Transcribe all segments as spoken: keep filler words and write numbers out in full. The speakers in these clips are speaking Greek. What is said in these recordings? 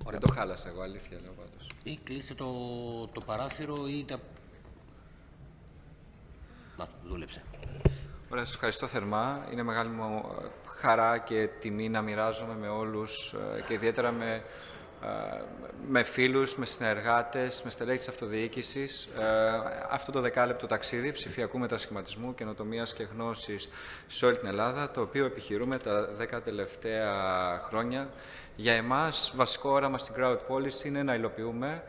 Δεν το χάλασα εγώ, αλήθεια λέω πάντως. Ή κλείστε το, το παράθυρο ή τα... Να, δούλεψε. Ωραία, σας ευχαριστώ θερμά. Είναι μεγάλη μου χαρά και τιμή να μοιράζομαι με όλους και ιδιαίτερα με, με φίλους, με συνεργάτες, με στελέχη της αυτοδιοίκησης αυτό το δεκάλεπτο ταξίδι ψηφιακού μετασχηματισμού, καινοτομίας και γνώσης σε όλη την Ελλάδα, το οποίο επιχειρούμε τα δέκα τελευταία χρόνια. Για εμάς, βασικό όραμα στην Crowd Policy είναι να υλοποιούμε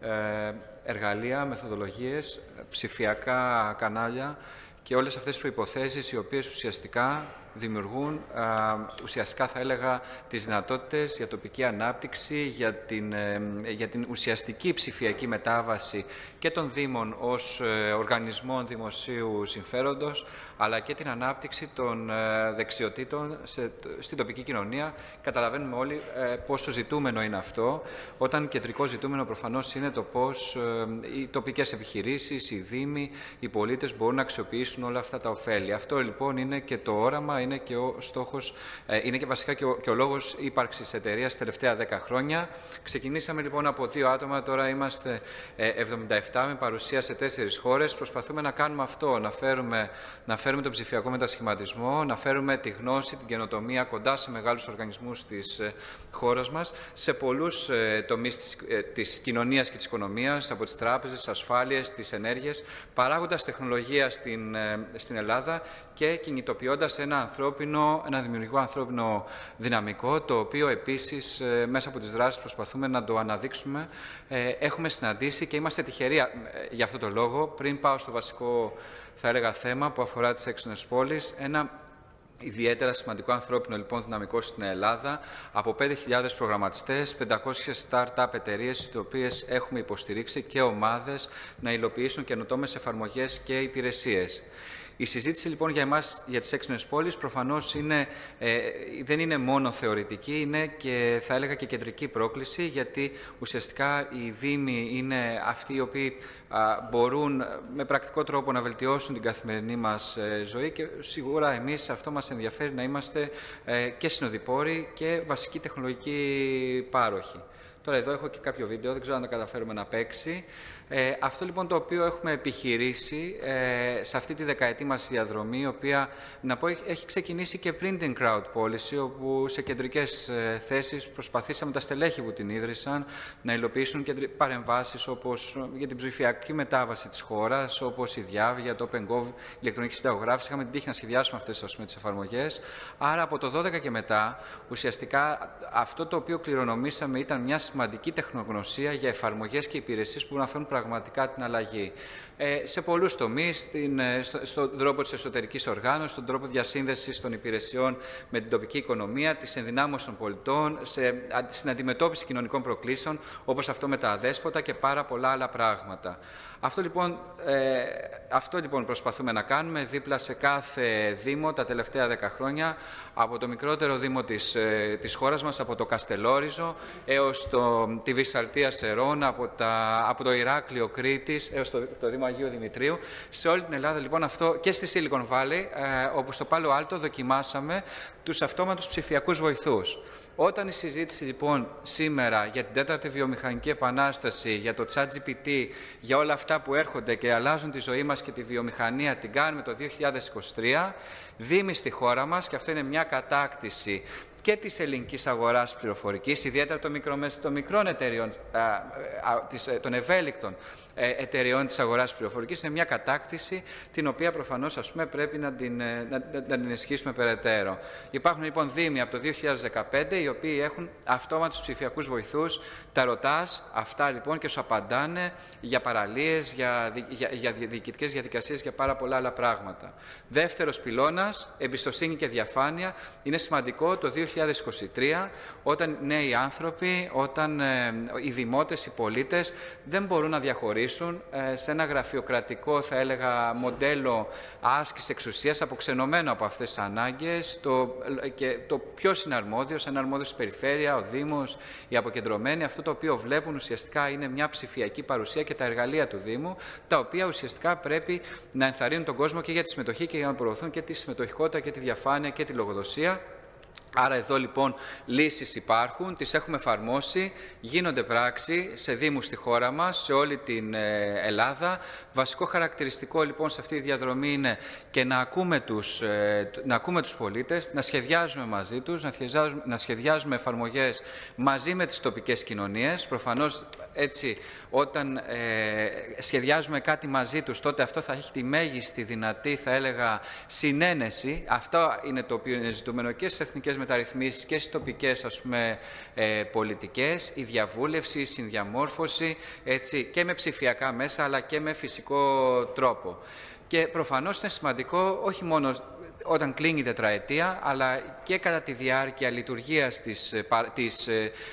εργαλεία, μεθοδολογίες, ψηφιακά κανάλια και όλες αυτές τις προϋποθέσεις οι οποίες ουσιαστικά δημιουργούν, α, ουσιαστικά θα έλεγα, τις δυνατότητες για τοπική ανάπτυξη, για την, ε, για την ουσιαστική ψηφιακή μετάβαση και των Δήμων ως ε, οργανισμών δημοσίου συμφέροντος, αλλά και την ανάπτυξη των ε, δεξιοτήτων σε, στην τοπική κοινωνία. Καταλαβαίνουμε όλοι ε, πόσο ζητούμενο είναι αυτό, όταν κεντρικό ζητούμενο προφανώς είναι το πώς ε, οι τοπικές επιχειρήσεις, οι Δήμοι, οι πολίτες μπορούν να αξιοποιήσουν όλα αυτά τα ωφέλη. Αυτό λοιπόν είναι και το όραμα, είναι και ο στόχος, ε, είναι και βασικά και ο, και ο λόγος ύπαρξης εταιρείας τελευταία δέκα χρόνια. Ξεκινήσαμε λοιπόν από δύο άτομα, τώρα είμαστε ε, εβδομήντα επτά με παρουσία σε τέσσερις χώρες. Προσπαθούμε να κάνουμε αυτό, να φέρουμε, να φέρουμε τον ψηφιακό μετασχηματισμό, να φέρουμε τη γνώση, την καινοτομία κοντά σε μεγάλους οργανισμούς της ε, χώρας μας, σε πολλούς ε, τομείς της, ε, της κοινωνίας και της οικονομίας, από τις τράπεζες, τις ασφάλειες, τις ενέργειες, παράγοντας τεχνολογία στην, ε, στην Ελλάδα και κινητοποιώντας ένα ανθρώπινο, ένα δημιουργικό ανθρώπινο δυναμικό, το οποίο επίσης ε, μέσα από τις δράσεις προσπαθούμε να το αναδείξουμε. Ε, έχουμε συναντήσει και είμαστε τυχεροί ε, για αυτό το λόγο. Πριν πάω στο βασικό, θα έλεγα, θέμα που αφορά τις έξινες πόλεις, ένα ιδιαίτερα σημαντικό ανθρώπινο λοιπόν δυναμικό στην Ελλάδα, από πέντε χιλιάδες προγραμματιστές, πεντακόσιες start-up εταιρείες, τις οποίες έχουμε υποστηρίξει και ομάδες να υλοποιήσουν καινοτόμες εφαρμογές και υπηρεσίες. Η συζήτηση λοιπόν για εμάς, για τις έξινες πόλεις, προφανώς είναι, ε, δεν είναι μόνο θεωρητική, είναι και θα έλεγα και κεντρική πρόκληση, γιατί ουσιαστικά οι Δήμοι είναι αυτοί οι οποίοι α, μπορούν με πρακτικό τρόπο να βελτιώσουν την καθημερινή μας ε, ζωή και σίγουρα εμείς αυτό μας ενδιαφέρει να είμαστε ε, και συνοδοιπόροι και βασικοί τεχνολογικοί πάροχοι. Τώρα εδώ έχω και κάποιο βίντεο, δεν ξέρω αν το καταφέρουμε να παίξει. Ε, αυτό λοιπόν το οποίο έχουμε επιχειρήσει ε, σε αυτή τη δεκαετή μας διαδρομή, η οποία, να πω, έχει ξεκινήσει και πριν την Crowd Policy, όπου σε κεντρικές ε, θέσεις προσπαθήσαμε τα στελέχη που την ίδρυσαν να υλοποιήσουν παρεμβάσεις όπως για την ψηφιακή μετάβαση της χώρας, όπως η Διάβια, το OpenGov, η ηλεκτρονική συνταγογράφηση. Είχαμε την τύχη να σχεδιάσουμε αυτές ας πούμε, τις εφαρμογές. Άρα από το δώδεκα και μετά, ουσιαστικά αυτό το οποίο κληρονομήσαμε ήταν μια σημαντική τεχνογνωσία για εφαρμογές και υπηρεσίες που μπορούν να φέρουν πραγματικά την αλλαγή. Ε, σε πολλούς τομείς, στην, στο, στον τρόπο της εσωτερικής οργάνωσης, στον τρόπο διασύνδεσης των υπηρεσιών με την τοπική οικονομία, της ενδυνάμωσης των πολιτών, σε, στην αντιμετώπιση κοινωνικών προκλήσεων, όπως αυτό με τα αδέσποτα και πάρα πολλά άλλα πράγματα. Αυτό λοιπόν, ε, αυτό λοιπόν προσπαθούμε να κάνουμε δίπλα σε κάθε Δήμο τα τελευταία δέκα χρόνια, από το μικρότερο Δήμο της, ε, της χώρας μας, από το Καστελόριζο, έως το, τη Βυσσαλτία Σερών, από, τα, από το Ηράκλειο Κρήτης, έως το, το Δήμο Αγίου Δημητρίου. Σε όλη την Ελλάδα λοιπόν αυτό, και στη Silicon Valley, ε, όπου στο Πάλο Άλτο δοκιμάσαμε τους αυτόματους ψηφιακούς βοηθούς. Όταν η συζήτηση λοιπόν σήμερα για την τέταρτη βιομηχανική επανάσταση, για το ChatGPT, για όλα αυτά που έρχονται και αλλάζουν τη ζωή μας και τη βιομηχανία, την κάνουμε το δύο χιλιάδες είκοσι τρία, Δήμοι στη χώρα μας, και αυτό είναι μια κατάκτηση και της ελληνικής αγοράς πληροφορικής, ιδιαίτερα των, μικρο, των μικρών εταιριών, α, α, της, των ευέλικτων ε, εταιριών της αγοράς πληροφορικής, είναι μια κατάκτηση την οποία προφανώς ας πούμε, πρέπει να την, να, να, να την ενισχύσουμε περαιτέρω. Υπάρχουν λοιπόν Δήμοι από το δύο χιλιάδες δεκαπέντε οι οποίοι έχουν αυτόματους ψηφιακούς βοηθούς, τα ρωτάς αυτά λοιπόν και σου απαντάνε για παραλίες, για, για, για διοικητικές διαδικασίες, για πάρα πολλά άλλα πράγματα. Δεύτερος πυλώνας, εμπιστοσύνη και διαφάνεια. Είναι σημαντικό το δύο χιλιάδες είκοσι τρία, όταν νέοι άνθρωποι, όταν ε, οι δημότες, οι πολίτες δεν μπορούν να διαχωρίσουν ε, σε ένα γραφειοκρατικό, θα έλεγα, μοντέλο άσκησης εξουσίας, αποξενωμένο από αυτές τις ανάγκες, το, και το ποιος είναι αρμόδιος, ένα αρμόδιος στην περιφέρεια, ο Δήμος, οι αποκεντρωμένοι. Αυτό το οποίο βλέπουν ουσιαστικά είναι μια ψηφιακή παρουσία και τα εργαλεία του Δήμου, τα οποία ουσιαστικά πρέπει να ενθαρρύνουν τον κόσμο και για τη συμμετοχή και για να προωθούν και τη συμμετοχικότητα και τη διαφάνεια και τη λογοδοσία. Άρα εδώ λοιπόν λύσεις υπάρχουν, τις έχουμε εφαρμόσει, γίνονται πράξη σε δήμους στη χώρα μας, σε όλη την Ελλάδα. Βασικό χαρακτηριστικό λοιπόν σε αυτή τη διαδρομή είναι και να ακούμε τους, να ακούμε τους πολίτες, να σχεδιάζουμε μαζί τους, να σχεδιάζουμε, να σχεδιάζουμε εφαρμογές μαζί με τις τοπικές κοινωνίες. Προφανώς έτσι όταν ε, σχεδιάζουμε κάτι μαζί τους, τότε αυτό θα έχει τη μέγιστη δυνατή, θα έλεγα, συνένεση. Αυτό είναι το οποίο είναι ζητούμενο και στις εθνικές μεταρρυθμίσεις και στις τοπικές, ας πούμε, ε, πολιτικές, η διαβούλευση, η συνδιαμόρφωση, έτσι, και με ψηφιακά μέσα, αλλά και με φυσικό τρόπο. Και προφανώς είναι σημαντικό, όχι μόνο όταν κλείνει η τετραετία, αλλά και κατά τη διάρκεια λειτουργίας της, της,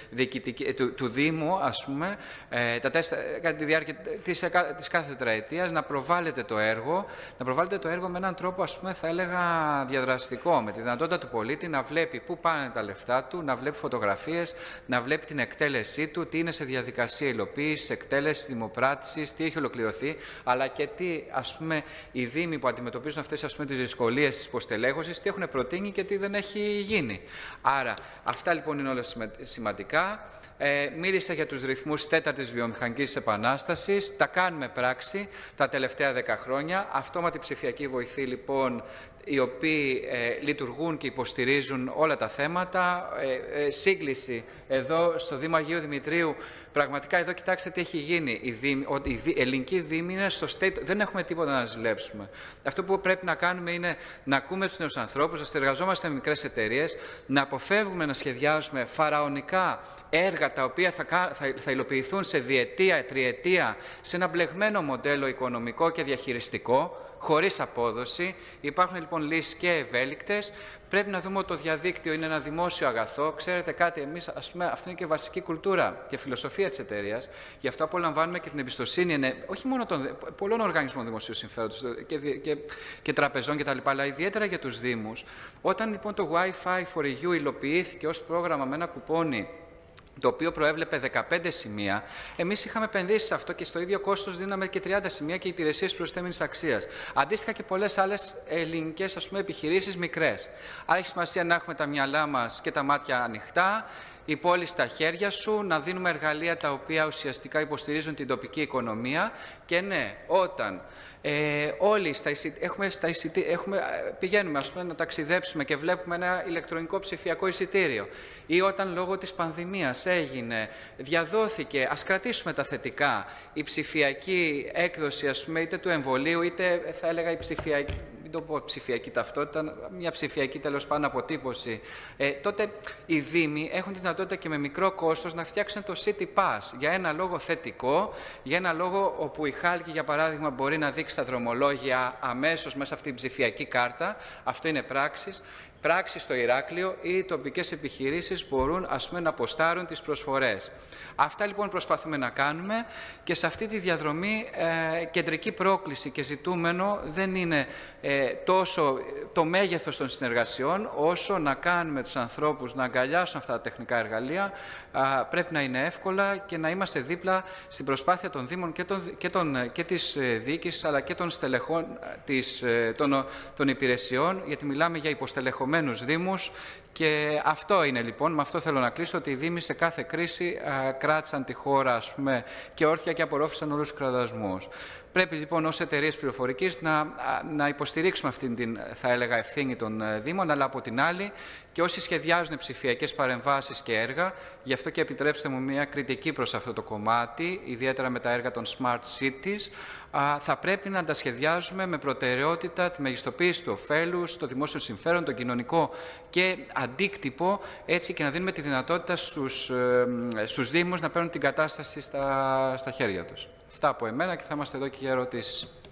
του, του Δήμου, ας πούμε, ε, τα τέστα, κατά τη διάρκεια της, της κάθε τετραετίας, να προβάλλεται το έργο, να προβάλλεται το έργο με έναν τρόπο, ας πούμε, θα έλεγα διαδραστικό, με τη δυνατότητα του πολίτη να βλέπει πού πάνε τα λεφτά του, να βλέπει φωτογραφίες, να βλέπει την εκτέλεσή του, τι είναι σε διαδικασία υλοποίησης, εκτέλεσης, δημοπράτησης, τι έχει ολοκληρωθεί, αλλά και τι, ας πούμε, οι Δήμοι που αντιμετωπίζουν αυτές, ας πούμε, τις δυσκολίες της υποστελέχωσης, τι έχουν προτείνει και τι δεν έχει γίνει. Άρα, αυτά λοιπόν είναι όλα σημαντικά. Ε, μίλησα για τους ρυθμούς τέταρτης βιομηχανικής επανάστασης. Τα κάνουμε πράξη τα τελευταία δέκα χρόνια. Αυτόματη ψηφιακή βοηθή λοιπόν, οι οποίοι ε, λειτουργούν και υποστηρίζουν όλα τα θέματα. Ε, ε, σύγκληση εδώ στο Δήμο Αγίου Δημητρίου. Πραγματικά εδώ κοιτάξτε τι έχει γίνει. Η, Δήμη, η, η ελληνική Δήμη είναι στο state, δεν έχουμε τίποτα να ζηλέψουμε. Αυτό που πρέπει να κάνουμε είναι να ακούμε τους νέους ανθρώπους, να συνεργαζόμαστε με μικρές εταιρείες, να αποφεύγουμε να σχεδιάζουμε φαραωνικά έργα τα οποία θα, θα, θα υλοποιηθούν σε διετία, τριετία, σε ένα μπλεγμένο μοντέλο οικονομικό και διαχειριστικό, χωρίς απόδοση. Υπάρχουν λοιπόν λύσεις και ευέλικτες. Πρέπει να δούμε ότι το διαδίκτυο είναι ένα δημόσιο αγαθό. Ξέρετε κάτι, εμείς, ας πούμε, αυτό είναι και βασική κουλτούρα και φιλοσοφία της εταιρείας. Γι' αυτό απολαμβάνουμε και την εμπιστοσύνη, είναι, όχι μόνο των πολλών οργανισμών δημοσίου συμφέροντος και, και, και τραπεζών κτλ., αλλά ιδιαίτερα για τους Δήμους. Όταν λοιπόν το Wi-Fi for E U υλοποιήθηκε ως πρόγραμμα με ένα κουπόνι, το οποίο προέβλεπε δεκαπέντε σημεία, εμείς είχαμε επενδύσει σε αυτό και στο ίδιο κόστος δίναμε και τριάντα σημεία και υπηρεσίες προσθέμενης αξίας. Αντίστοιχα και πολλές άλλες ελληνικές, ας πούμε, επιχειρήσεις μικρές. Άρα έχει σημασία να έχουμε τα μυαλά μας και τα μάτια ανοιχτά, η πόλη στα χέρια σου, να δίνουμε εργαλεία τα οποία ουσιαστικά υποστηρίζουν την τοπική οικονομία και ναι, όταν ε, όλοι στα εισιτ... έχουμε, στα εισιτ... έχουμε... πηγαίνουμε, ας πούμε, να ταξιδέψουμε και βλέπουμε ένα ηλεκτρονικό ψηφιακό εισιτήριο ή όταν λόγω της πανδημίας έγινε, διαδόθηκε, ας κρατήσουμε τα θετικά, η ψηφιακή έκδοση, ας πούμε, είτε του εμβολίου, είτε θα έλεγα η ψηφιακή, μην το πω ψηφιακή ταυτότητα, μια ψηφιακή τέλος πάντων αποτύπωση, ε, τότε οι Δήμοι έχουν τη δυνατότητα και με μικρό κόστος να φτιάξουν το City Pass για ένα λόγο θετικό, για ένα λόγο όπου η Χάλκη, για παράδειγμα, μπορεί να δείξει τα δρομολόγια αμέσως μέσα αυτή την ψηφιακή κάρτα. Αυτό είναι πράξεις. Πράξεις στο Ηράκλειο ή οι τοπικές επιχειρήσεις μπορούν, ας πούμε, να ποστάρουν τις προσφορές. Αυτά λοιπόν προσπαθούμε να κάνουμε και σε αυτή τη διαδρομή ε, κεντρική πρόκληση και ζητούμενο δεν είναι ε, τόσο το μέγεθος των συνεργασιών, όσο να κάνουμε τους ανθρώπους να αγκαλιάσουν αυτά τα τεχνικά εργαλεία. Α, πρέπει να είναι εύκολα και να είμαστε δίπλα στην προσπάθεια των Δήμων και, των, και, των, και της διοίκησης, αλλά και των στελεχών της, των, των υπηρεσιών, γιατί μιλάμε για υποστελεχωμένους Δήμους. Και αυτό είναι λοιπόν, με αυτό θέλω να κλείσω, ότι οι Δήμοι σε κάθε κρίση α, κράτησαν τη χώρα, ας πούμε, και όρθια και απορρόφησαν όλους τους κραδασμούς. Πρέπει λοιπόν ως εταιρείες πληροφορικής να, να υποστηρίξουμε αυτήν την, θα έλεγα, ευθύνη των Δήμων, αλλά από την άλλη και όσοι σχεδιάζουν ψηφιακές παρεμβάσεις και έργα, γι' αυτό και επιτρέψτε μου μια κριτική προς αυτό το κομμάτι, ιδιαίτερα με τα έργα των Smart Cities, α, θα πρέπει να τα σχεδιάζουμε με προτεραιότητα τη μεγιστοποίηση του ωφέλους, το δημόσιο συμφέρον, το κοινωνικό και αντίκτυπο, έτσι και να δίνουμε τη δυνατότητα στους, ε, στους Δήμους να παίρνουν την κατάσταση στα, στα χέρια τους. Αυτά από εμένα και θα είμαστε εδώ και για ερωτήσεις.